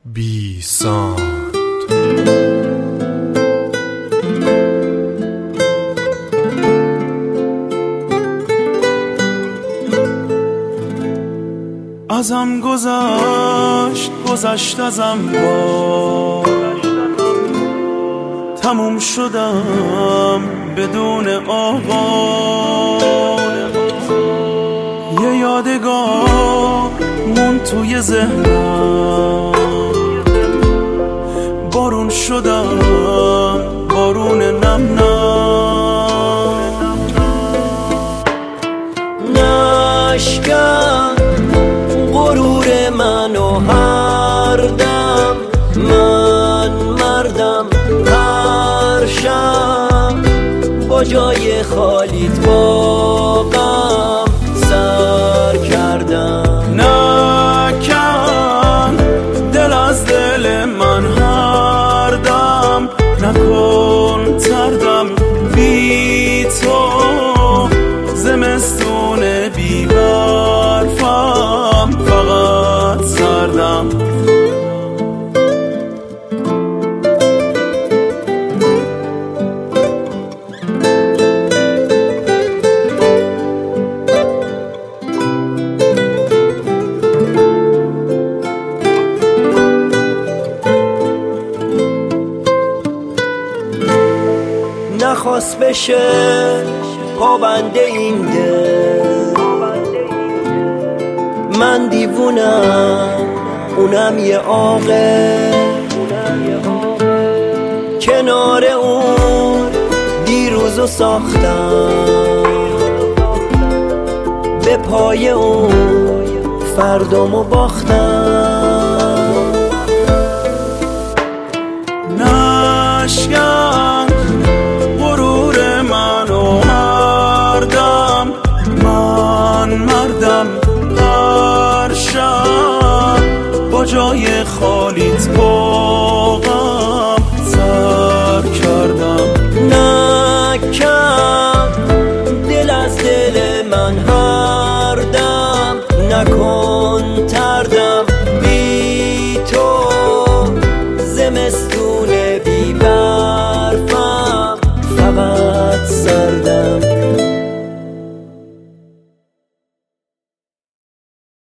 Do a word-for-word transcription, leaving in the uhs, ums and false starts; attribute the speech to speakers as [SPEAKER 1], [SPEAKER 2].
[SPEAKER 1] بی ساند. ازم گذشت گذشت ازم با تموم شدم بدون آغاز. یه یادگار مون توی ذهنم، بارون شدم بارون نم نم.
[SPEAKER 2] نشکن غرور منو هر دم، من مردم هر شب با جای خالیت با غم سر کردم.
[SPEAKER 1] نکن دل از دل من هر دم، نکن تردم بی تو زمستون بی برفم فقط سردم.
[SPEAKER 2] نخواست بشه پابنده این دل، من دیوونم اونم یه عاقل. کنار اون دیروزو ساختم، به پای اون فردامو باختم.
[SPEAKER 1] نشکن غرور منو هر دم، من مردم هر شب با جای خالی